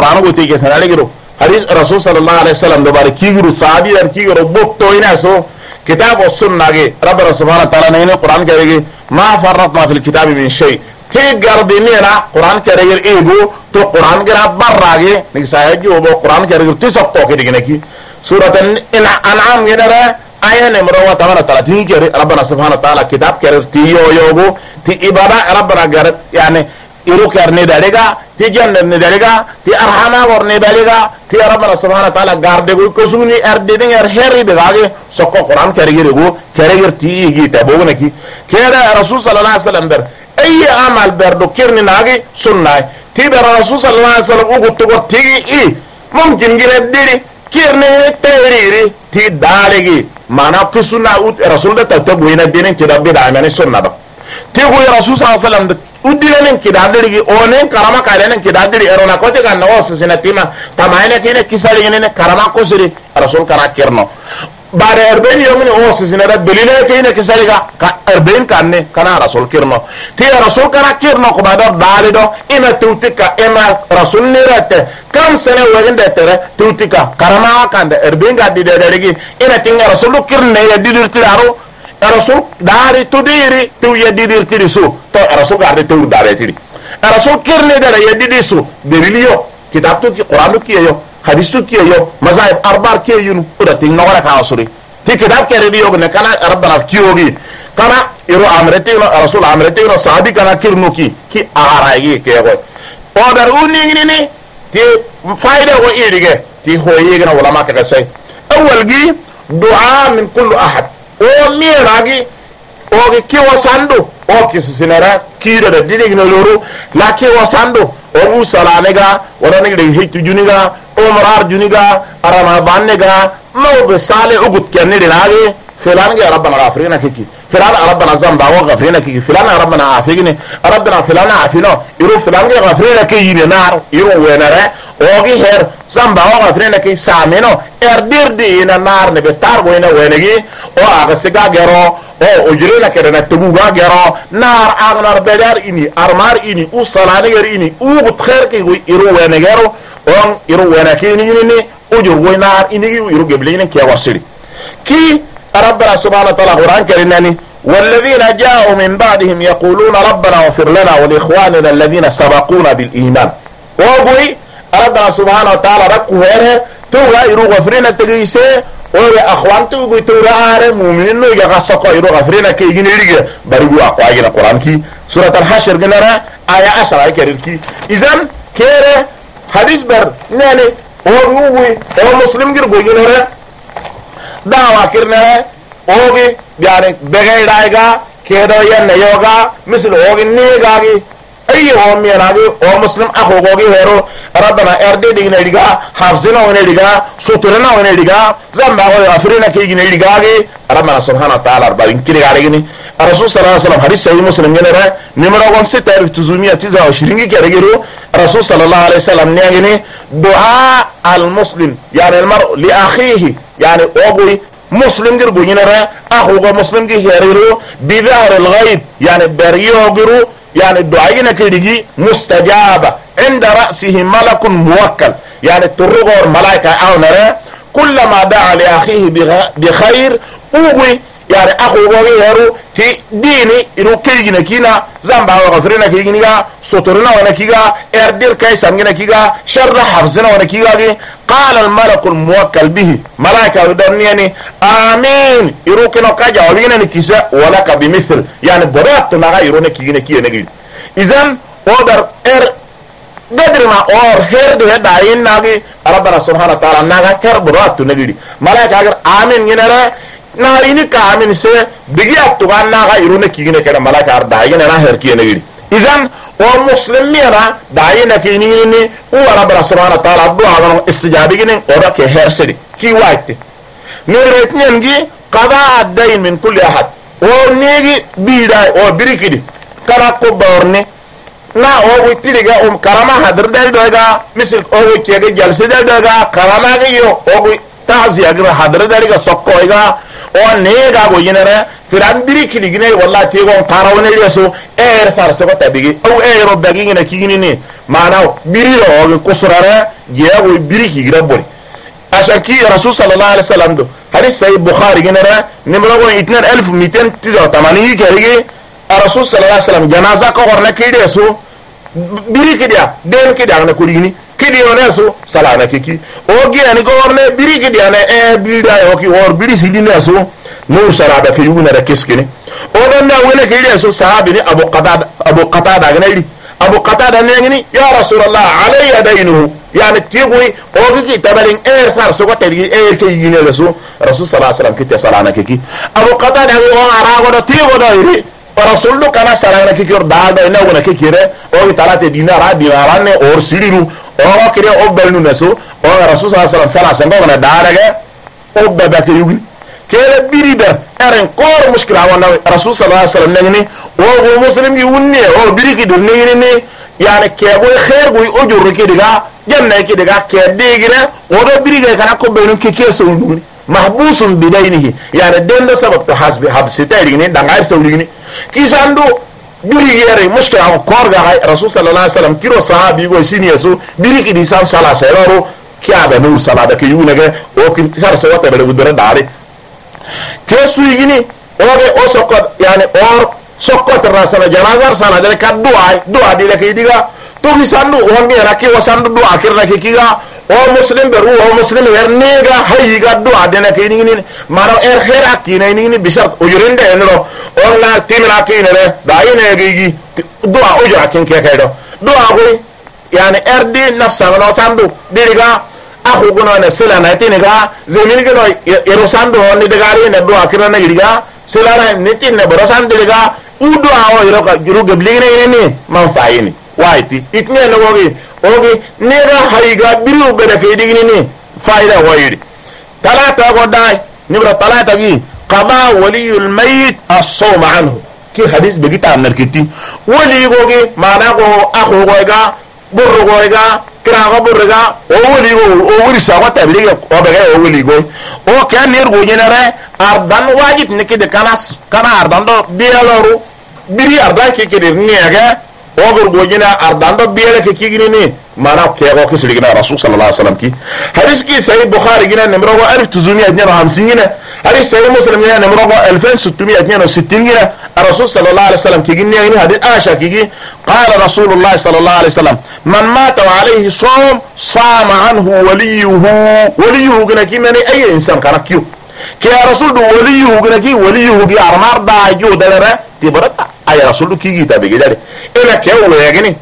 qur'an go te ke sanale giro hadis rasul sallallahu alaihi wasallam do bare kigiru sahabi ar kigiro botto ina so kitab wa sunna ge rabbana subhanahu wa ta'ala ne qur'an ke ge ma farratna fil kitab min shay ke gardinira qur'an ke ge ego to qur'an gira barrage ni sahaji o qur'an ke ge to sokko ke digene ki surat al-an'am gedara aya numero 38 ke rabbana subhanahu wa ta'ala kitab ke ti yogo ti ibada rabbana gar yani iru karne dalega ti janna ne dalega ti arhama warne dalega ti rabbana subhanahu wa ta'ala garde go ko suni arde den er heri de gage sokko qur'an karigere go karigere ti gi tabogna ki kera rasul sallallahu alaihi wasallam ber ay amal ber do kirni nagi sunna ti ber rasul sallallahu alaihi wasallam ugo to ti i mumkin gire diri kirne tawriri ti dalegi mana ki sunna ut rasul da tabu ina dinin ti dabbi da amane sunna ba ti go rasul sallallahu alaihi wasallam uddilen kidadiri onen karama kalen kidadiri erona kote kan nawas sinatima tamayne kine kisali ne karama ko siri rasul kana kirno bare erben yomni os sinada beline kine kisali ka erben kanne kana rasul kirno ti rasul kana kirno ko bado dalido ina tutika ema rasul nirate kam sene wagende tere tutika karama kande erben gaddi de derigi ina tinga rasul kirne ya didirtiraru rasul dari tudiri tu yedidir tirisu to rasul garde tu dare tiri rasul kirne dare yedidir su deriliyo kitab tu ki qur'an ki yo hadis tu ki yo mazahib arbar ki yunu uda tin nawara ka asuri ti kitab ke rediyo ne kana rabbana kiyogi kana iru amrete no rasul amrete no sahabi kana kirnu ki arayi ke go o dar uni ni ti faida wo idige ti hoye gina ulama ka sai awwal gi du'a min kulli ahad o miragi o ki wasando o ki sinara kiro da didigno loro la ki wasando o bu salanega wala ne de hitu juniga o marar juniga arama banega no be sale ugut kenni dinage filan ga rabbana ghafirina kiki filan rabbana zamba wa ghafirina kiki filan rabbana afigni rabbana filan afino iru filan ga ghafirina kiki ni nar iru wenare o gi her zamba wa ghafirina kiki samino erdirdi ina nar ne be targo ina wenegi o aga siga gero o ujrina kedana tubuga gero nar agnar bedar ini armar ini u salani ger ini u gut khair ki iru wenegero on iru wenakini ni ujur wenar ini iru geblinen ki wasiri ki ربنا سبحانه وتعالى قرآن كريمني والذين جاءوا من بعدهم يقولون ربنا اغفر لنا ولإخواننا الذين سبقونا بالإيمان وقوي ربنا سبحانه وتعالى ركو هيره توغا يرو غفرنا تغيسي ويا أخوان توغي توغا آره مؤمنين يغسقوا يرو غفرنا كي يجنيريك بريقو أقواجنا قرآن كي سورة الحشر قلنا آية 10 كريم كي إذن كيره حديث بر ناني وقوي ومسلم جرقو ينره dawa kirne ogi yani begay daiga kedo yanne yoga misal ogi negagi ayi o miyanagi o muslim akho gogi hero rabbana erde digna diga hafzina wone diga suturna wone diga zamba go afrina ke digna digagi rabbana subhanahu wa ta'ala barin kiri galigini rasul sallallahu alaihi wasallam hadith sahih muslim genera numero 6729 ke regiru rasul sallallahu alaihi wasallam ne du'a al muslim yani al mar'u li akhihi يعني اوغي مسلم غير بوينره اخو مسلم غير هيرو بظهر الغيب يعني بريو غيرو يعني دعائنا كيدي مستجابه عند راسه ملك موكل يعني ترغور ملائكه او نرى كلما دعا لاخيه بخير اوغي يعني اخو غيرو في ديني انو كيجنا كينا زامبا وغفرنا كيجنا سطرنا ونكيغا اردير كيسان كيغا شر حفظنا ونكيغا قال الملك الموكل به ملائكه ودنياني امين يروكنا كاجا وبينا نكيسا ولك بمثل يعني برات ما غيرنا كيجنا كينا اذن اودر بدر ما اور هير ده داين ناغي ربنا سبحانه وتعالى ناغا كر برات نغيدي ملائكه اگر امين ينره narini ka amin se bigi attu ganna ga irune kigine kera malaka ar daayina na her kiyene gidi izan o muslimina daayina kini ni o rabbana subhanahu wa ta'ala du'a ga istijabi gine o da ke her sedi ki waite niretnen gi qada ad-dayn min kulli ahad o negi bida o birikidi kala ko borne na o witiriga karama hadir dal doga misal o kege jalse dal doga karama ga yo o ta'ziya ga hadir dal ga sokko ga o nega go yinere firan biri kidigine wallahi te gon tarawne reso sar so ta bigi o ro bagi ngina kigini ni mana biri ro ko surara jeego biri kigira bori ashaki rasul sallallahu alaihi wasallam do hadith sahih bukhari ginara nimro go 2289 kerige rasul sallallahu alaihi wasallam janaza ko gorna kide so biri kidia den kidia na kuligini kidi one so sala na kiki o gene go gorne biri kidia na biri da yo ki or biri sidine so no sala da ke yuna da kiskini o dan na wala kide so sahabi ni abu qatada ganali abu qatada ne ngini ya rasulullah alayya dainuhu yani tigoy o kiki tabalin sar so ko tadi ke yine rasul sallallahu alaihi wasallam kitte sala na kiki abu qatada o arago do tigo do iri rasulullah kana sala na kiki or daado ina wona kikire o talate dinara ne or siriru o kire o belnu naso o rasul sallallahu alaihi wasallam sala sango na daaraga o baba ke yugi kele biriber eren kor muskila wana rasul sallallahu alaihi wasallam ngini o muslim gi wunne o biriki do ngini yani kebo khair go o jurri ke diga janna ke diga ke digire o do biriga kana ko benu ke keso nduni mahbusun bidainihi yani dendo sabab to hasbi habsitari ni dangar sawlini kisando birigi yare muskila kor ga rasul sallallahu alaihi wasallam kiro sahabi go siniyaso biriki di sam sala sayro kiaba nur sala da ke yunaga o kin sar so wata bele budura dare kesu yini obe o sokot yani or sokot rasala janazar sana dele ka dua dile ke diga to gisandu wonge rake wasandu dua kirna ke kiga o muslim beru o muslim wernega hayiga dua dele ke ningini maro khera kine ningini bishat o yurende enro o la timra kine daine gigi dua o jakin ke kedo dua go yani erdi nafsa no sandu diga akhu gono na sila na tiniga zemin gono erosando ni degari na do akira na gidiga sila na nitin na borosando diga udo awo iroka juru gebligine ni manfaini waiti itne no ogi nega haiga biru beda ke digini ni faida wayidi talata go dai nibra talata gi qada waliyul mayit as-sawm anhu ki hadith begita narkiti wali gogi mana go akhu goiga burro goiga kiraga burga o wali sa wata bilige o bega o wali go o kan ner go jenere ardan wajib nikide kana ardan do bialoru biri ardan ke kede niaga o gor go jena ardan do biele ke kigini ni mana ke go kisligina rasul sallallahu alaihi wasallam ki hadith ki sahih bukhari gina numero 1952 gina hadith sahih muslim gina numero 2662 gina rasul sallallahu alaihi wasallam ki gina ni hadith aisha ki qala rasulullah sallallahu alaihi wasallam man mata wa alayhi sawm sama anhu waliyuhu gina ki mani ay insan kana kiyo ki rasul do waliyuhu gina ki waliyuhu bi armar da jo dalare ti barata ay rasul ki gita be gidare ila ke wo yagini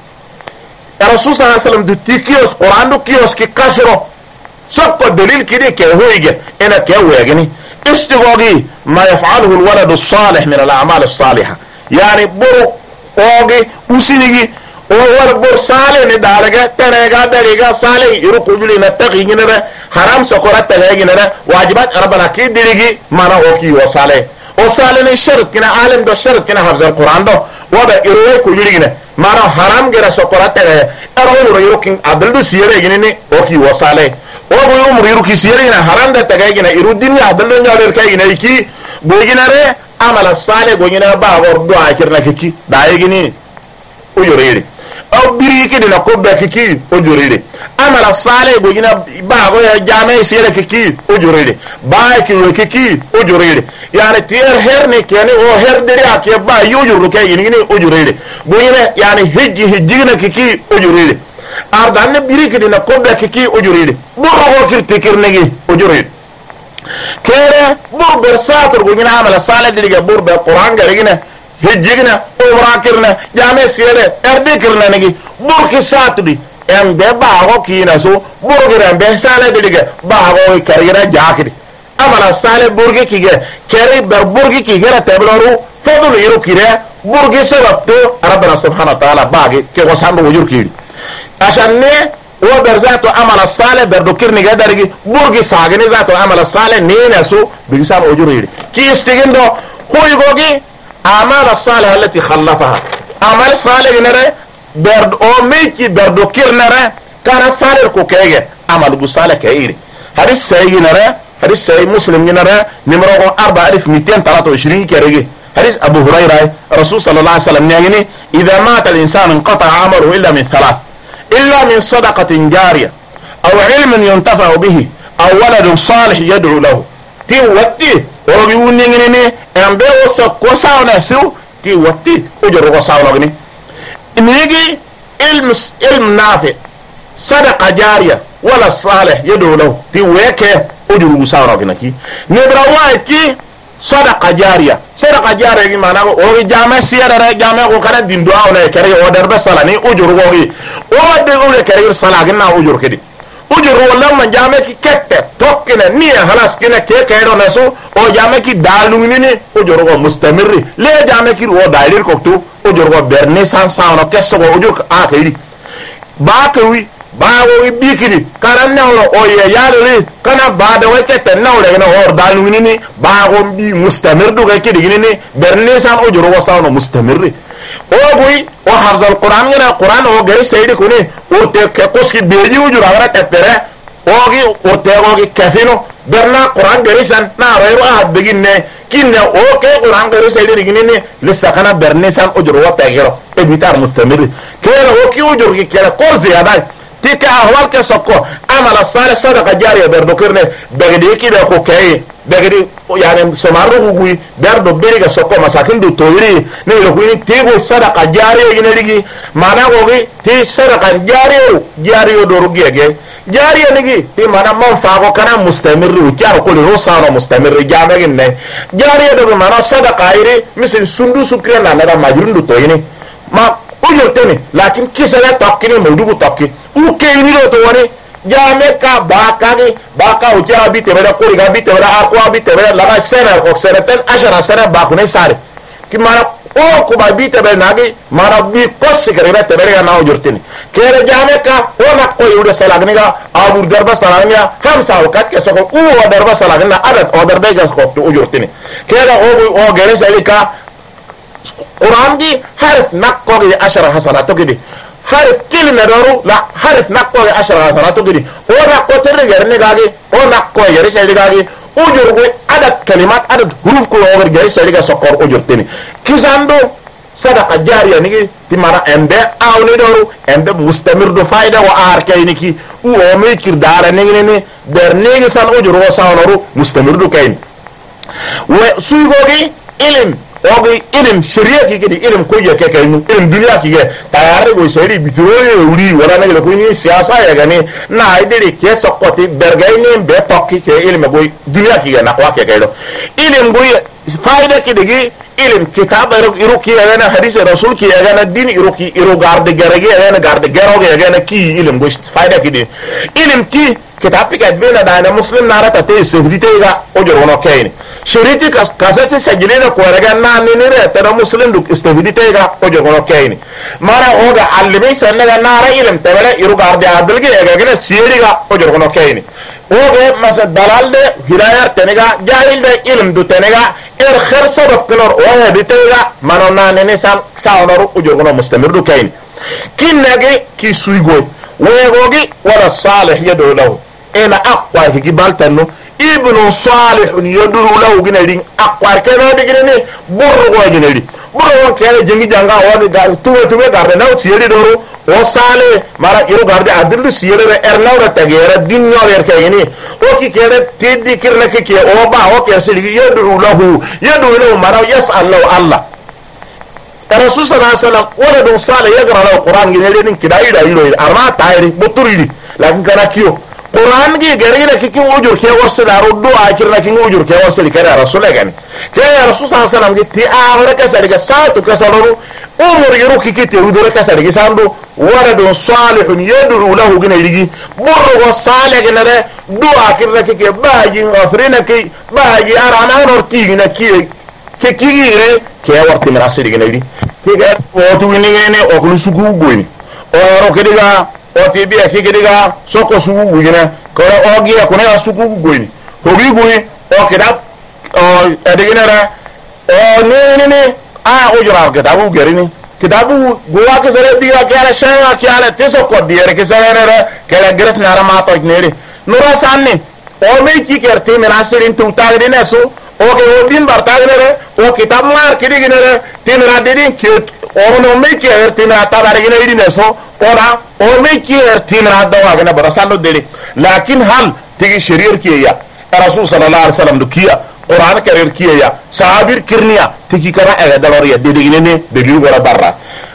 rasul sallallahu alaihi wasallam du tikios quran do kios ki kasro sokko dalil kide ke hoyge ila ke wo yagini istighadi ma yaf'aluhu alwalad as-salih min al-a'mal as-salihah yani buru oge usinigi o war bur sale ne dalaga terega dariga sale iru kujuli na taqigina haram sokora tagagina wajibat rabbana ki dirigi mana oki o sale ne shart kina alim do shart kina hafz al-quran do wada iru kujuli mana haram gira sokora tagaga aro iru kin abdul siyere gine oki wasale o go iru ki siyere na haram da tagagina iru dinni abdul nyaler kayina iki bogina re amala sale gogina ba gor do akirna kiki daayigini o yorere aw biri ke dina ko be kiki o jorede amala sale gogina ba go ya jame sire kiki o jorede ba ke yo kiki o jorede yani tier herne kene o herdere ake ba yo juru ke yini o jorede gogina yani hijjina kiki o jorede ardan biri ke dina ko be kiki o jorede bo go kirtikirnegi o jorede kere bur bersatur gogina amala sale diga bur be qur'an garigina hijjigna umrakirna jame sire erdikirna nigi burki satudi embe baago kina so burgira be sale diga baago karira jakidi amala sale burgi kige keri ber burgi kige tabloru fadul yiru kire burgi sababto rabbana subhanahu wa ta'ala baagi ke wasandu wujur kidi ashanne wo berzatu amala sale berdokirni gadarigi burgi sagini zatu amala sale nina so bigisan wujur yidi ki istigindo khoygogi أعمال الصالحة التي خلفها أعمال صالح نرى برد أو ميكي بردو كير نرى كان صالح كوكيجة عمل بصالح كيري هذا السيء نرى حديث صحيح مسلم ينرى نمره 4223 كرجي حديث أبو هريرة رسول صلى الله عليه وسلم يعني إذا مات الإنسان انقطع عمله إلا من ثلاث إلا من صدقة جارية أو علم ينتفع به أو ولد صالح يدعو له تي وقتي وبيقولني أن بيوصل قصاونا سو تي وقتي أجر قصاونا غني نيجي علم نافع صدقة جارية ولا صالح يدعو له تي ويكه أجر قصاونا غني نبرا وايكي صدقة جارية صدقة جارية معناه هو جامع سيارة جامع وكان دين دعاء ولا كريه ودرب صلاة أجر وهي ودرب كريه صلاة كنا أجر كده أجر والله من جامع كي كتة توكنا نية خلاص كنا كي كيرو نسو أو جامع كي دالونيني أجر وهو مستمر ليه جامع كي هو داير كوكتو أجر وهو برنسان ساونا كسر وهو أجر آخري باكوي bawo bikini kana nawlo o ye yalori kana bada wakete nawle gina hor dalu ni bawo bi mustamir du gake digini ni berne san o joro wasawno mustamir o boy o hafza alquran ngina quran o gari saydi kuni o te ke koski beji o joro agara tepere o gi o te o gi kafino berna quran gari san na reero a beginne kinne o ke quran gari saydi digini ni lissa kana berne san o joro wa pegero e bitar mustamir kera o ki o joro ki kera ko ziyada تيك أهوال كسكو عمل الصالح صدقة جارية بردو كرنه بغدي كده كوكاي بغدي يعني سمارو كوي بردو بيريغا سكو مساكين دو تويري نيلو كويني تيغو صدقة جارية يناليغي مانا كوكي تي صدقة جارية دورو جيجي جارية نيجي تي مانا منفاقو كان مستمر وكيارو كولي روسانو مستمر جامعين نه جارية دو مانا صدقة ايري مثل سندو سكرين لانا مجرون دو تويني ما ujurteni lakin kisale tokkini mudugu tokki ukeyni do to woni jame ka baka uti abi tebera ko riga bi tebera arko abi tebera laga sera ko sereten ashara sera ba kune sare ki mara o ko ba bi tebera nagi mara bi kosi kare tebera na ujurteni kere jame ka o na ko yude salagni ga abur darba salagniya kam sa wakat ke so ko o darba salagna adat o darba gas ko ujurteni kere o gere salika قرآن دي حرف نقوغي 10 حسنات كده حرف كلمة دارو لا حرف نقوغي 10 حسنات كده هو نقوغي ترغيرني غاغي هو نقوغي يري سيدي غاغي أجرغي عدد كلمات عدد حروف كل أغر جري سيدي غا سكور أجرتيني كيساندو صدقة جارية نيجي تمارا امبه آوني دارو امبه مستمر دو فايدة وآركي نيكي وومي كردارة نيجي درنيجي سان أجرغو ساونارو مستمر دو كاين وسوغوغي علم ogi ilim shari'a ki gidi ilim ko ya kai nu ilim duniya ki ga tayare go sai bitoro wuri wala na ga ko ni siyasa ya gane na aidere ke sokkoti bergay ne be tokki ke ilim go duniya ki ga na ko ke kai do ilim go faida ki digi ilim kitab iru ki ga na hadith rasul ki ga na din iru garde garage ga na garde garoge ga na ki ilim go faida ki di ilim ki kitab ki ga bena da na muslim na rata te istihdite ga o joro no kaini shuriti kasati sajilina ko raga na ni re tara muslim duk istihdite ga o joro no kaini mara o ga alimi sanna ga na ra ilim tabara iru garde adilge ga na siri ga o joro no kaini o ga masa dalal de hidayar tenega jahil de ilim du tenega khirsa do pilor o ga ditega manona ne sam saonaru o joro no mustamir du kaini kinage ki suigo wegogi wala salih yadu lahu ina aqwa higi baltanu ibnu salih yaduru lahu ginari aqwa keno digini burgo ginari burgo kene jengi janga wadi ga tuwe garde naw siyeri doro o sale mara iru garde adillu siyere ernawra tagera dinno wer kayini o ki kene tiddi kirna ki o ba o kesiri yaduru lahu mara yas'al lahu allah rasul sallallahu alaihi wasallam wala don sale yagra lahu qur'an ginari nin kidai da yiro arma tayri buturi lakin kana kiyo قرآن کی گرینا کی وجور کے ورس دارو دو اخر کی وجور کے ورس کرے رسول گن کہ رسول صلی اللہ علیہ وسلم کی تی اور کا سڑ کے ساتھ کا سڑو عمر یرو کی تی ودور کا سڑ کے ساندو ولد صالح يدعو له گن یگی بر و صالح گن دو اخر کی باجی افرین کی باجی ارانا اور کی گن کی رے کہ ورت مراسل گن یگی ٹھیک ہے وہ تو نے اوکلو سکو گوین اور کدیگا oti bi akigiriga soko sugu guyina ko ogi akune asugu guyini hogi guyi o kidab o ediginara o ni a ujra kitabu gerini kitabu guwa ke sare biya kala shaya kala teso ko diere ke sare kala gres nara ma to neri nura sanni o me ki kerte men asirin tu tagde neso o ke o din bartagnere o kitab mar kidiginere timra dedin ki o no me ki kerte na tabare gine idineso ora o me ki kerte na dawa gina barasalo dele lakin hal tigi sharir kiya rasul sallallahu alaihi wasallam dukiya Quran karir kiya sahabir kirniya tigi kara aga daloriya dedigine ne degil gora barra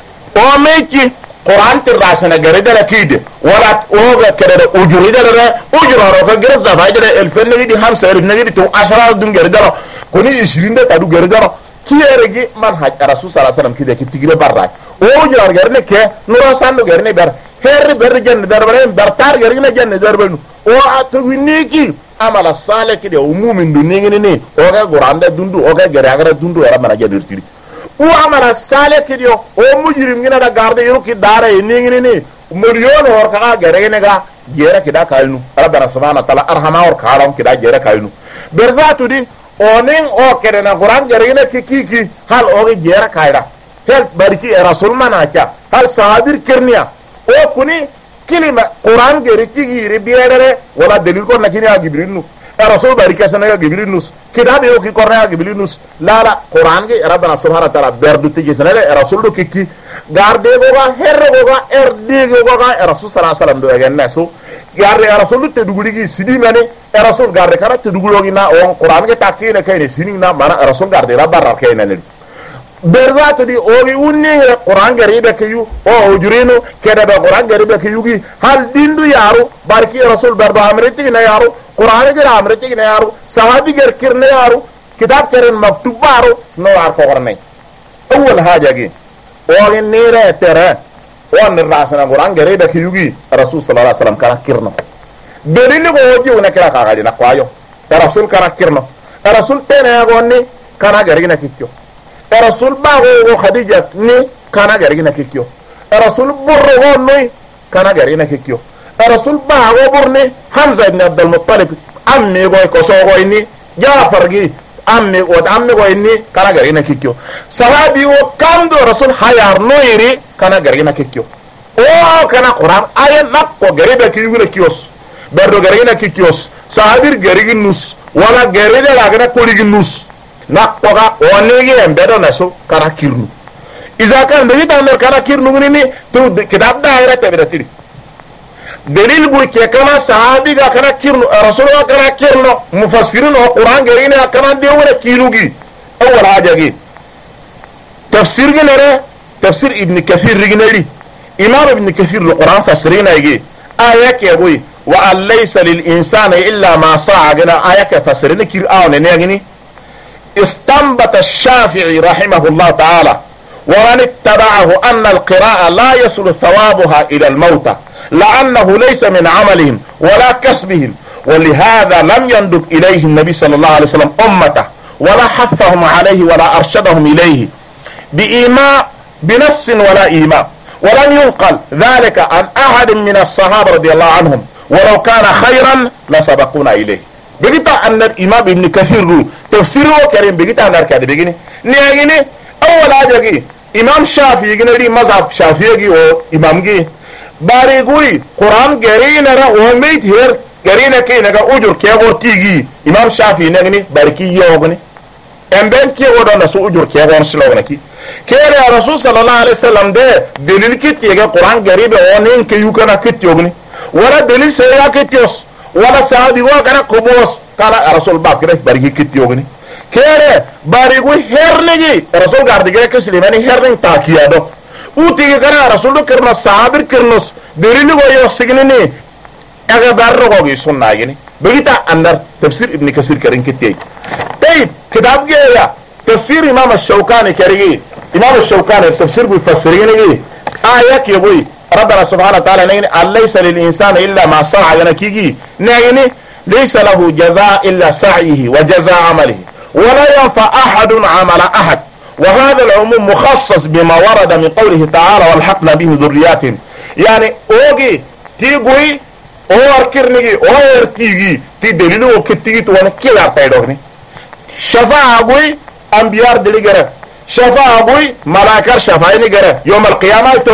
o me ki Quran tirasana garidara kide wala oga kadara ujuridara ujuraro ka gerza fajira elfen ngi hamsa elfen ngi to asara dun garidara koni 20 da tadu garidara kiyeregi man haj rasul sallallahu alaihi wasallam kide ki tigire barra o ujurar garne ke nura sanu garne ber her ber jenne darbare bertar garne jenne darbenu o atwiniki amala salih kide umumin dunni ne oga Qur'anda dundu oga garagara dundu era mana jadirtiri o amara sale kidio o mujrim ngina da garde yoki dara yingi ni miliyon or ka gere ne ga gere kida kalnu rabbana subhanahu wa ta'ala arhama or karam kida gere kalnu berzatu di onen o kere na Qur'an gere ne kiki hal o gere kaida hel bariki rasul manaka hal sahabir kirniya o kuni kilima Qur'an gere kigi ribiyere wala dalil ko nakini ya gibrinu rasul barika sana gibilinus kidabe yoki korna gibilinus la Qur'an ge rabbana subhanahu wa ta'ala berdu tiji sana rasul do kiki garde go ga herre go ga erde go ga rasul sallallahu alaihi wasallam do egenne so garde rasul te duguli gi sidi mane rasul garde kara te dugulo gi na on Qur'an ge takine kayne sini na mana rasul garde rabbar kayne ne berzatu di ogi unni Qur'an garibe kayu o ujurino keda be Qur'an garibe kayugi hal dindu yaru barki rasul barba amriti na yaru Qur'an ge amriti na yaru sahabi ger kirne yaru kitab keren maktub baru no ar ko gorne awwal haja gi ogi nire tere on rasana Qur'an garibe kayugi rasul sallallahu alaihi wasallam kana kirno bedini go oji una kira ka gali na kwayo rasul kana kirno rasul tene gonni kana gari na kikyo rasul bago khadija ni kana gari na kikyo rasul burro ni kana gari na kikyo rasul bago burni hamza ibn abdul muttalib ammi go ko so go ni jafar gi ammi go ni kana gari na kikyo sahabi o kando rasul hayar noiri kana gari na kikyo o kana Qur'an ayat nakko gari be kiyugure kiyos berdo gari na kikyos sahabir gari nus wala gari de la gana koli nus nakkoga onegi embedo naso kana kirnu iza kan de bitan kana kirnu ni to kitab daira te bedatiri dalil bu ke kana sahabi ga kana kirnu rasulullah kana kirnu mufassirin o Qur'an gari ne kana de wala kilugi awwal hajagi tafsir gele tafsir ibn kathir rignali imam ibn kathir al-Qur'an fasirina yigi ayat ya boy wa laysa lil insani illa ma sa'a gana ayat fasirina kir awne ne gini استنبط الشافعي رحمه الله تعالى ومن اتبعه أن القراءة لا يصل ثوابها إلى الموتى لأنه ليس من عملهم ولا كسبهم ولهذا لم يندب إليه النبي صلى الله عليه وسلم أمته ولا حثهم عليه ولا أرشدهم إليه بإيماء بنص ولا إيماء ولم ينقل ذلك عن أحد من الصحابة رضي الله عنهم ولو كان خيرا لسبقونا إليه بقيت أن الإمام ابن كثير تفسيره كريم بقيت أن أركاد بقيني نيجيني أول حاجة إمام شافعي يجيني مذهب شافعي أو إمام جي باريقوي قرآن جرينا را وميت هير جرينا كي نجا أجر كي أقول تيجي إمام شافعي نجني باركي يوغني أمبين كي أقول نسو أجر كي أقول سلوغنا كي كيري رسول صلى الله عليه وسلم ده دليل كي تيجا قرآن جريب ونين كي يوكنا كي تيوغني ولا دليل سيئا كي تيوس wala sahabi wa kana kubos kana rasul bakre barigi kitiyogni kere barigu hernegi rasul gardige ke slimani herning takiyado uti kana rasul kirna sahabir kirnos derili go yo signini aga barro go gi sunnagini begita andar tafsir ibn kasir karin kitiyai tayib kitab ge ya tafsir imam ash-shawkani karigi imam ash-shawkani tafsir bi fasirini ayat yaboy ربنا سبحانه وتعالى نيني ليس للإنسان إلا ما سعى ينكيجي نيني ليس له جزاء إلا سعيه وجزاء عمله ولا ينفع أحد عمل أحد وهذا العموم مخصص بما ورد من قوله تعالى والحقنا به ذريات يعني أوجي تيجوي أو أركرنيجي أو أرتيجي تي دليله وكتيجي توانا كلا تايدوني شفاعة أبوي أنبيار دليجرة شفاعة أبوي ملاكر شفاعيني جرة يوم القيامة تو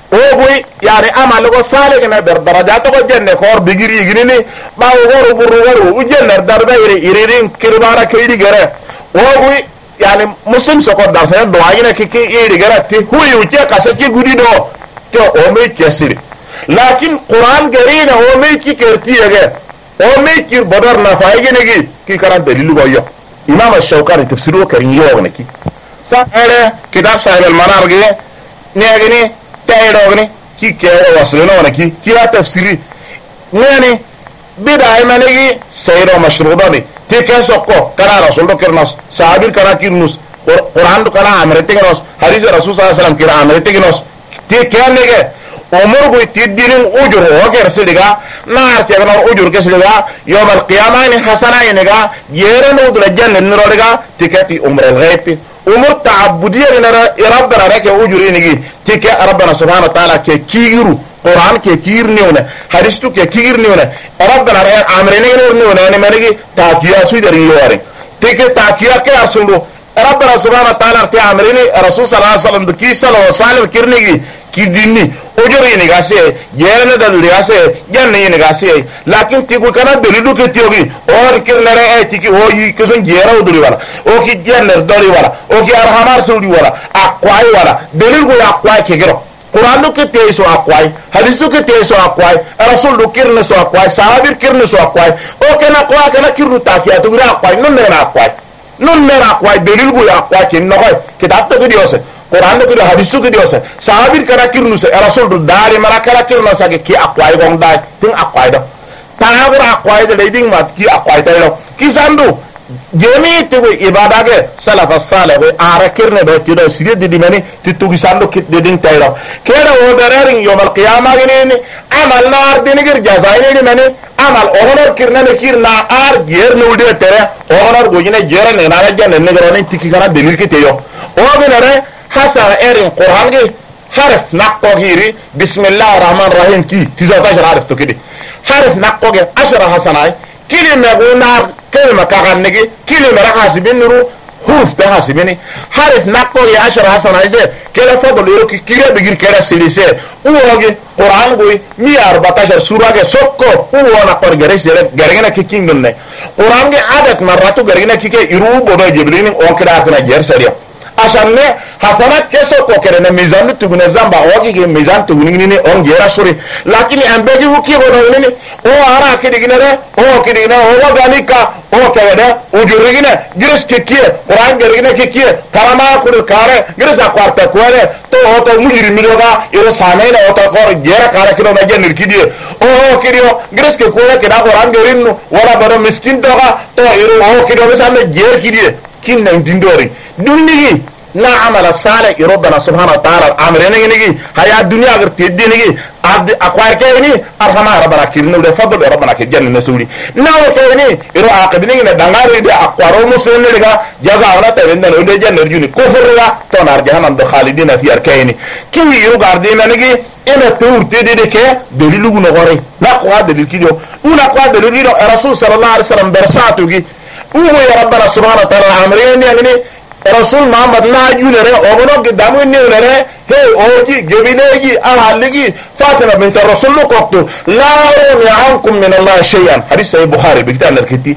ogoy yani amal go sale gna ber darajat go jenne kor bigiri gini ba woru buru woru ujenne darba iririn kirbara kaydi gere ogoy yani muslim so ko darsa do ayina kiki iri gere ti huyi uche kasaki gudi do to o me kesiri lakin quran garina o me ki kerti yege o me ki bodar na faygene ki karan dalilu go yo imam ash-shawkani tafsiru karin yo ne ki sa ele kitab sahib al-manar ge negini taydogni ki kere waslino wana ki ya tafsiri nani bid'ay manigi sayro mashrudani ti keso ko kana rasul do kirnas sahabir kana kirnus quran do kana amrete kirnos hadith rasul sallallahu alaihi wasallam kira amrete kirnos ti kenege umur go tidinin ujur o gersidiga nar ke gnar ujur kesidiga yawm al-qiyamah ni hasana yeniga yere no do janna nirodiga tikati umr al-ghaib umur ta'abbudiyya ila rabbana rake ujuri nigi tike rabbana subhanahu wa ta'ala ke kigiru quran ke kirni ona hadith tu ke kirni ona rabbana ra amrene ni ona ne manigi taqiya su dari yore tike taqiya ke arsundu rabbana subhanahu wa ta'ala te amrene rasul sallallahu alaihi wasallam ki sallallahu alaihi wasallam kirnigi kidini ujuri ni gase yene da duri gase janne ni gase lakin tiku kana dalilu ke tiogi or kirnere e tiki o yi kesun jera uduri wala o ki janne dori wala o ki arhamar sudi wala akwai wala dalil go akwai ke gero quran ke teiso akwai hadith ke teiso akwai rasul do kirne so akwai sahabir kirne so akwai o kana ko kana kirru takiya to gira akwai non ne na akwai non ne na akwai dalil go akwai ke no ko kitab to diose quran ko hadith ko diose sahabir kana kirnu se rasul do dari mara kala kirno sa ke ki akwai gong dai tin akwai do tanagura akwai de leading mat ki akwai tayo ki sandu jemi te go ibada ge salaf as-salih go ara kirne do ti do sire di mani ti tu ki sandu kit de din tayo kera o dararing yawm al-qiyamah gene amal nar dinigir jazaini ni mani amal honor kirna ne kirna ar ger no de tere honor go jine jere ne na janne ne garo ne tiki kana delil ki teyo o gene hasa erin quran ge harf naqo hiri bismillahir rahmanir rahim ki 19 harf to kidi harf naqo ge 10 hasanay kilime gunar kelma kaganigi kilime rahasibin nuru huruf ta hasibini harf naqo ge 10 hasanay ze kela fadl yoro ki kire bigir kera silise uwoge quran go mi 14 sura ge sokko uwo na por gere sele gergena ki kingdom ne quran ge adat maratu gergena ki ke iru bodo jibril on kira kana jer sariya asanne hasanat keso ko kerena mizan tugune zamba waki ke mizan tuguni ni on gera suri lakini ambeji wuki gono ni o ara kidigine o kidigina o waganika o kawada ujurigine giris kekie quran gerigine kekie karama kur kare giris akwarta kwale to o to mujiri midoga iro sanaina o to kor gera kare kino na jenir kidie o kidio giris ke kwale kida quran gerinu wala baro miskin doga to iro o kidio besame ger kidie kinna dindori dunigi na amala salih rabbana subhanahu wa ta'ala amrene nigi haya dunya agar teddi nigi abdi akwar kayni arhama rabbana kirnu de fadl rabbana ke janna nasuri na o kayni iro aqibni ne dangare de akwaro muslimin diga jaza wala ta wenda no de janna juni kufurra to nar jahannam de khalidina fi arkayni kimi iro gardi nigi ena tour teddi de ke dalilu no gore na kwa dalil kido una kwa dalil kido rasul sallallahu alaihi wasallam bersatu gi uwo ya rabbana subhanahu wa ta'ala amrene ngi rasul muhammad la junere ogono gidamu nere he oji gebineji ahaligi fatima bint rasul qottu la yuni ankum min allah shay'an hadith sahih bukhari bi kitab al-kiti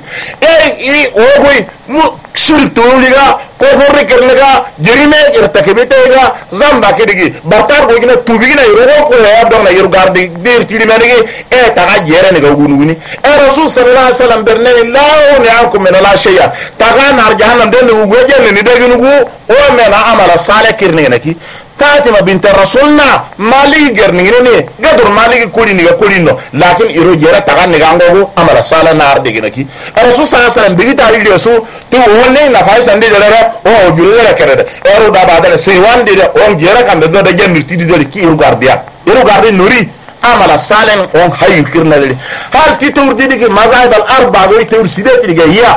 e ogoy shirtu liga ko horre kerlega jerime irtakibitega zamba kidigi bartar go gina tubigina yoro ko ya donna yoro gardi der tiri menigi e taga jere ne go gununi e rasul sallallahu alaihi wasallam berne la yuni ankum min allah shay'an taga nar jahannam den go jenne ni deginugo o mena amala salih kirne naki fatima bint rasulna maligi gerningine gadur maligi kulini ga kulino lakin iro jera taga ne gango amala salih nar deginaki rasul sallallahu alaihi wasallam bigi tari resu to wonne na fay sande dere o jurere kerede ero da badale se wande de on jera kan do de jennir tidi do ki iro gardi nuri amala salih on hayy kirna de hal ti tour didi ki mazhab al arba go tour sidati diga ya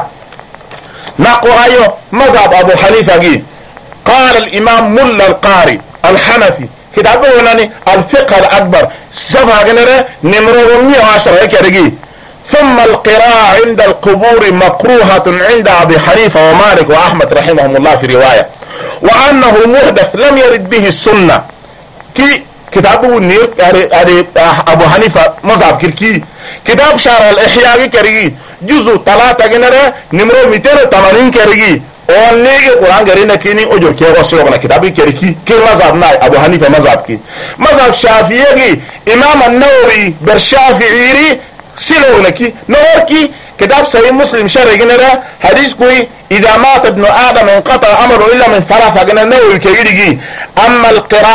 naqo ayo mazhab abu hanifa gi قال الامام ملا القاري الحنفي كتابه وناني الفقه الاكبر صفحه جنره نمره 110 كدغي ثم القراءة عند القبور مكروهة عند ابي حنيفه ومالك واحمد رحمهم الله في روايه وانه محدث لم يرد به السنه كي كتابه النير ابو حنيفه مذهب كركي كتاب شرح الاحياء كريجي جزء 3 جنره نمره 280 كريجي ونيجي قران غرينا كيني اوجو كي وسيوغنا كتابي كركي كي مذهب ناي ابو حنيفه مذهب كي مذهب شافعي امام النووي بالشافعي سيلوغنا كي نوركي كتاب صحيح مسلم شرح جنره حديث كوي اذا مات ابن ادم انقطع امره الا من 3 جنره الكيرجي اما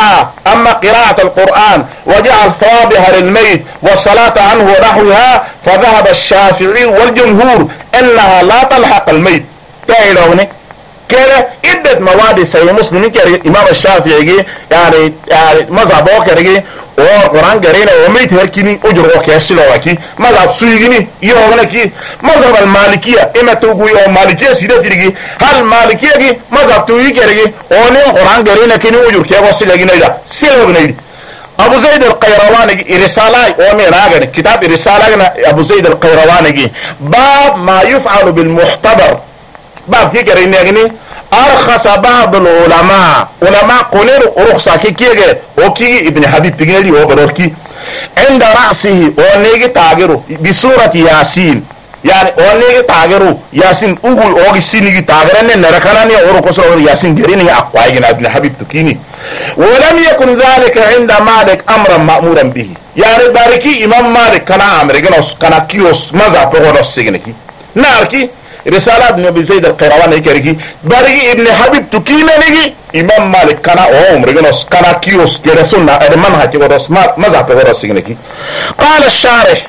قراءة القرآن وجعل ثوابها للميت والصلاة عنه ونحوها فذهب الشافعي والجمهور انها لا تلحق الميت تايلوني كده عدة مواد صحيح مسلم كده امام الشافعي يعني مذهبه كده وقرآن قرينا وميت هركيني اجر وكيسلو وكي مذهب سويغني يوغنا كي مذهب المالكية اما توقوي او مالكية سيدة تيجي هل مالكية كي مذهب توقوي كده ونين قرآن قرينا كيني اجر كيسلو وكي سيلو وكي ابو زيد القيرواني رسالة وميراغن كتاب رسالة ابو زيد القيرواني باب ما يفعل بالمحتضر باب كي قرينا ارخص بعض العلماء قولوا رخصة كي وكي ابن حبيب بيجي هو بروكي عند رأسه ونيجي تاجره بسورة ياسين يعني ونيجي تاجره ياسين أقول أوجي سينيجي تاجرني نركناني أوركوسر ياسين جريني أقوى ابن حبيب تكيني ولم يكن ذلك عند مالك أمرا مأمورا به يعني باركي إمام مالك كان أمر كان كيوس ماذا بقول السجنكي ناركي رسالة ابن ابي زيد القيرواني كريكي باري ابن حبيب تكينا نيجي امام مالك كان رجلوس كان كيوس جرسونا المنهج ورس مذهب ورس سيغنكي قال الشارح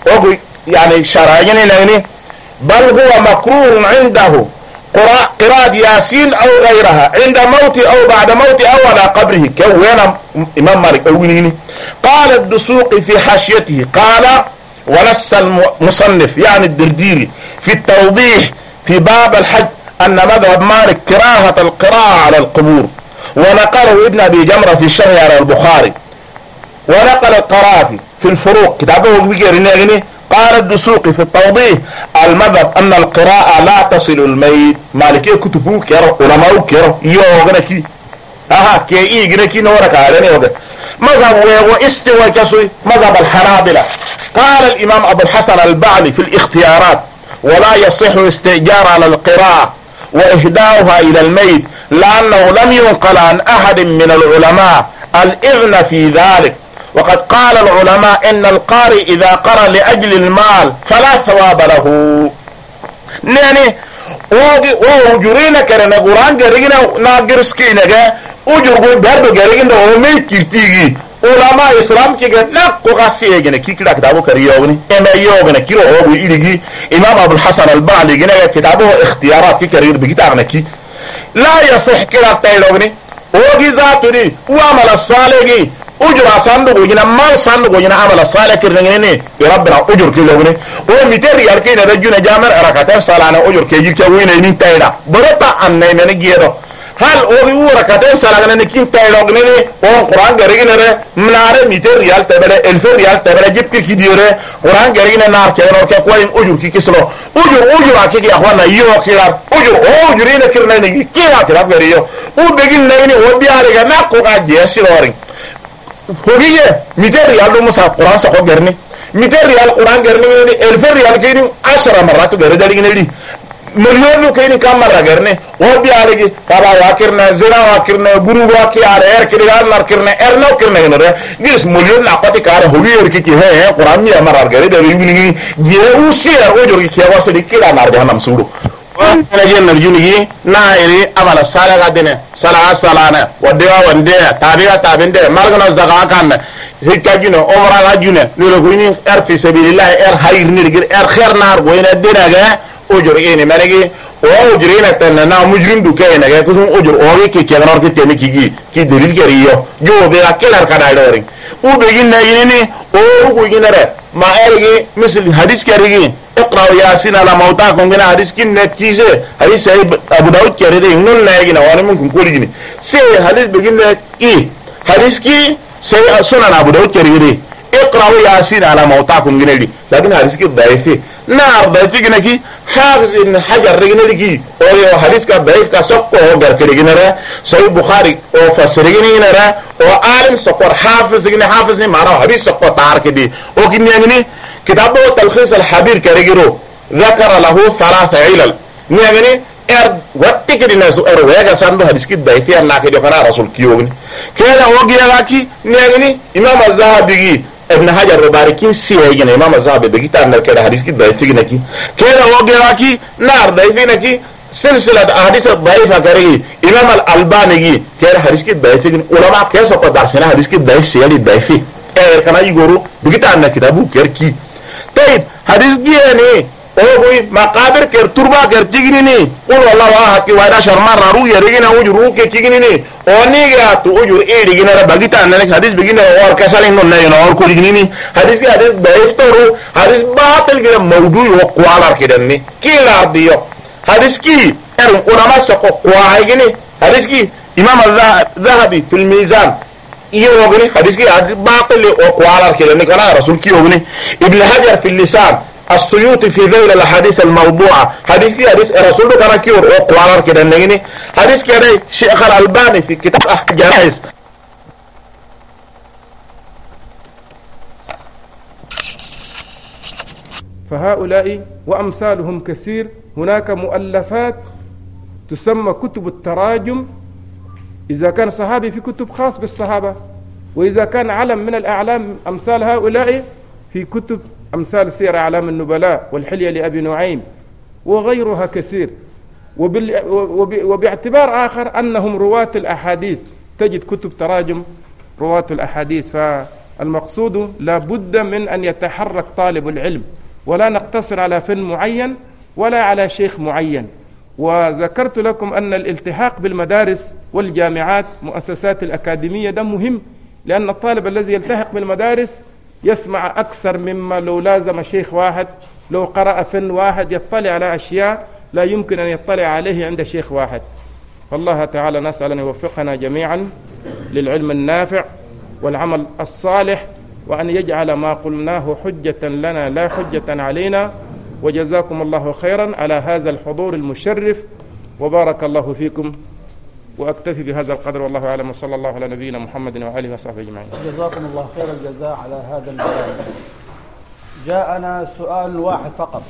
يعني شرعيني لغني بل هو مكروه عنده قراءة ياسين او غيرها عند موت او بعد موت او على قبره كوينا امام مالك اوينيني قال الدسوقي في حاشيته قال ونص المصنف يعني الدرديري في التوضيح في باب الحج ان مذهب مالك كراهة القراءة على القبور ونقله ابن ابي جمرة في الشرح على البخاري ونقل القرافي في الفروق كتابه بيجري قال الدسوقي في التوضيح المذهب ان القراءة لا تصل الميت مالكي كتبه كيرو علماء كيرو يوغنكي كي يجركي نورك على مذهب واستوى كسوي مذهب الحنابلة قال الامام ابو الحسن البعلي في الاختيارات ولا يصح استئجار على القراءة واهداؤها الى الميت لانه لم ينقل عن احد من العلماء الاذن في ذلك وقد قال العلماء ان القارئ اذا قرأ لاجل المال فلا ثواب له يعني وجرينا كرنا قرآن جرينا ناقرسكينا ujurgo berdo gariginda o me kirtigi ulama islam kiga nakko gasiyegene kikira kitabo kariyogni ema yogna kiro ogu iligi imam abul hasan al-ba'li gina kitabo ikhtiyarat kikari bigitagna ki la yasih kira taylogni ogi zaturi wa amal salih ujra sandugo gina mal sandugo gina amal salih kirnene rabbina ujur kilogni o miteri yarkina rajuna jamar rakatan salana ujur keji kawina ni tayda borota annay men giyedo hal ogi rakatan salana ni kin taylogni o quran garigina مناره ميتر ريال تبره 1000 ريال تبره جيب كي ديره قران غرينا نار كيرو كوين اجور كي كسلو اجور اكي يا اخوانا يو كيار اجورينا كيرنا ني كي اكرا غريو او بيجين نيني ودياري نا كو اجي سيروري فوجيه ميتر ريال مسا قران سو غرني ميتر ريال قران غرني 1000 ريال كيني 10 مرات غري دالي مليون كيني كم مرة غرني ودياري كبا واكرنا زنا واكرنا برو واكيار اير كيرال ناركرنا ارنو كرنا غنره جيس مليون ناقتي كار هولير كي هي قران يا مرار غري دالي ني جيروسي اوجوري كي واسدي كيلا نار جهنم سورو انا جن نرجوني نايري ابل سالا غدنا سالا سالانا وديوا ونديا تابين مالغنا زغا كان هيكاجينو عمره غاجينو لولغوني ار في سبيل الله ار خير نيرغير ار خير نار وين ديناغا ujur ini managi o ujurina tanna mujrim du kayna ga kusun ujur o ki kegnor ki temi ki delil geriyo jo be akelar kana dori u be ginna yini o go ginare ma ergi misal hadis kerigi اقرا ياسين على موتاكم بنا حديث كن كيسه حديث صحيح ابو داود كريده نون لاغينا وانا ممكن كولغني سي حديث بجين ايه حديث كي سي سنن ابو داود كريده اقرأوا ياسين على موتاكم جنالي لكن حديث كي ضعيف نار ضعيف جنكي حافظ ابن حجر جنالي او حديث كي ضعيف كسقو غير كده جنرا صحيح البخاري او فسر جنرا او عالم سقور حافظ جن حافظ ني معناه حديث سقو طار كدي او كني كتابه تلخيص الحبير كريجرو ذكر له 3 علل ني watti kedi na su wega sandu hadis ki dai fi Allah ke jofana rasul kiyogni keda wogi laki negni imam az-zahabi ibn hajar rubarikin si wegina imam az-zahabi be gitar na keda hadis ki dai fi naki keda wogi laki nar dai fi naki silsilat ahadith dhaifa gari imam al-albani gi keda hadis ki dai fi ulama keso ko darsena hadis ki dai si ali dai fi kana yigoro be gitar na kitabu kerki tayib hadis gi ne اوغوي مقابر كر تربا كر تيغنيني قول والله واحد وايدا شرما رارو يريغنا وجرو كي تيغنيني اونيغا تو وجر اي ديغنا باغيتا انك حديث بيغنا اور كسالين نون نايو اور كو ديغنيني حديث بايفترو حديث باطل كده موضوع وقوالار كدني كي لارديو حديث كي علماء سقو قواعيني حديث كي امام الذهبي في الميزان يوغني حديث كي باطل وقوالار كدني كلا رسول كي يوغني ابن حجر في اللسان السيوطي في ذيل الحديث الموضوعة حديث رسول كان كيور وقوارار كده نجني حديث كده شيخ الألباني في كتاب أحجاز فهؤلاء وأمثالهم كثير. هناك مؤلفات تسمى كتب التراجم إذا كان صحابي في كتب خاص بالصحابة، وإذا كان علم من الأعلام أمثال هؤلاء في كتب أمثال سير أعلام النبلاء والحلية لأبي نعيم وغيرها كثير. وباعتبار آخر أنهم رواة الأحاديث تجد كتب تراجم رواة الأحاديث. فالمقصود لا بد من أن يتحرك طالب العلم، ولا نقتصر على فن معين ولا على شيخ معين. وذكرت لكم أن الالتحاق بالمدارس والجامعات مؤسسات الأكاديمية ده مهم، لأن الطالب الذي يلتحق بالمدارس يسمع أكثر مما لو لازم شيخ واحد، لو قرأ فن واحد يطلع على أشياء لا يمكن أن يطلع عليه عند شيخ واحد. فالله تعالى نسأل أن يوفقنا جميعا للعلم النافع والعمل الصالح، وأن يجعل ما قلناه حجة لنا لا حجة علينا. وجزاكم الله خيرا على هذا الحضور المشرف، وبارك الله فيكم. وأكتفي بهذا القدر والله أعلم، وصلى الله على نبينا محمد وآله وصحبه أجمعين. جزاكم الله خير الجزاء على هذا البيان. جاءنا سؤال واحد فقط،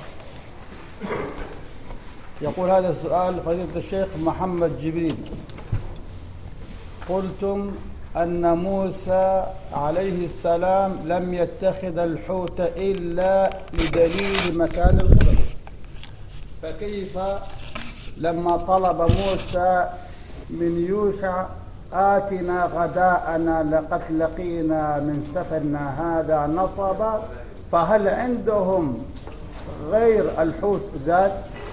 يقول هذا السؤال: فضيلة الشيخ محمد جبريل، قلتم أن موسى عليه السلام لم يتخذ الحوت إلا لدليل مكان الخبز، فكيف لما طلب موسى من يوشع آتنا غداءنا لقد لقينا من سفرنا هذا نصبا، فهل عندهم غير الحوت ذات؟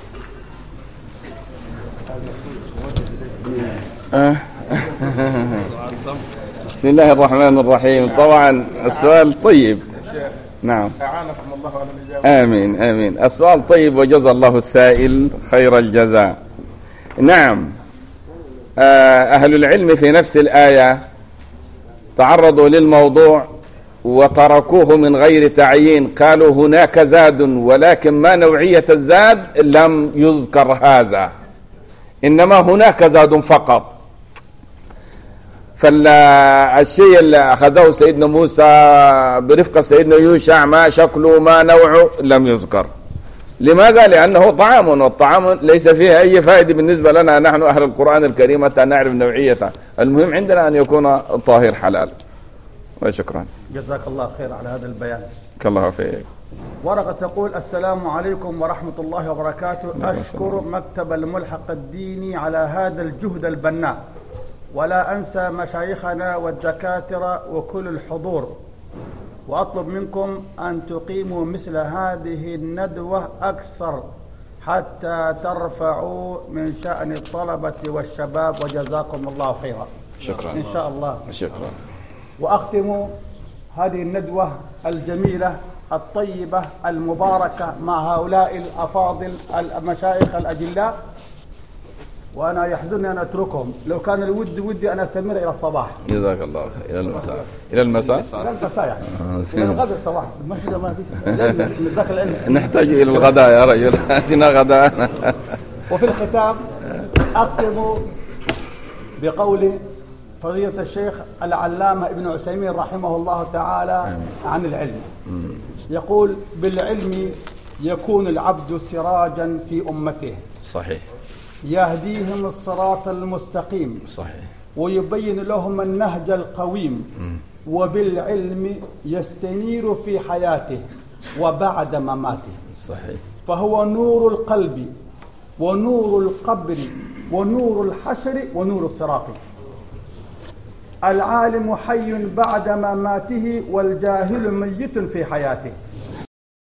بسم الله الرحمن الرحيم. طبعا السؤال طيب. نعم، أعانكم الله على الإجابة. آمين آمين. السؤال طيب وجزى الله السائل خير الجزاء. نعم، أهل العلم في نفس الآية تعرضوا للموضوع وتركوه من غير تعيين، قالوا هناك زاد ولكن ما نوعية الزاد لم يذكر هذا، إنما هناك زاد فقط. فالشيء اللي أخذه سيدنا موسى برفقة سيدنا يوشع ما شكله ما نوعه لم يذكر. لماذا؟ لأنه طعام، والطعام ليس فيه أي فائدة بالنسبة لنا نحن أهل القرآن الكريم حتى نعرف نوعيته. المهم عندنا أن يكون طاهر حلال. وشكرا. جزاك الله خير على هذا البيان. الله فيك. ورقة تقول: السلام عليكم ورحمة الله وبركاته. أشكر مكتب الملحق الديني على هذا الجهد البناء، ولا أنسى مشايخنا والدكاترة وكل الحضور، وأطلب منكم أن تقيموا مثل هذه الندوة أكثر حتى ترفعوا من شأن الطلبة والشباب، وجزاكم الله خيرا. شكرا إن شاء الله. شكرا. وأختم هذه الندوة الجميلة الطيبة المباركة مع هؤلاء الأفاضل المشايخ الأجلاء وأنا يحزنني أن أتركهم، لو كان ودي أن أستمر إلى الصباح. جزاك الله خير. إلى المساء. إلى المساء؟ إلى المساء يعني. إلى الغد الصباح. ما في نذاكر العلم. نحتاج إلى الغداء يا رجل. أتنا غداء. وفي الختام أختم بقول فضيلة الشيخ العلامة ابن عثيمين رحمه الله تعالى عن العلم. يقول: بالعلم يكون العبد سراجا في أمته. صحيح. يهديهم الصراط المستقيم. صحيح. ويبين لهم النهج القويم. وبالعلم يستنير في حياته وبعد مماته. صحيح. فهو نور القلب ونور القبر ونور الحشر ونور الصراط. العالم حي بعد مماته والجاهل ميت في حياته.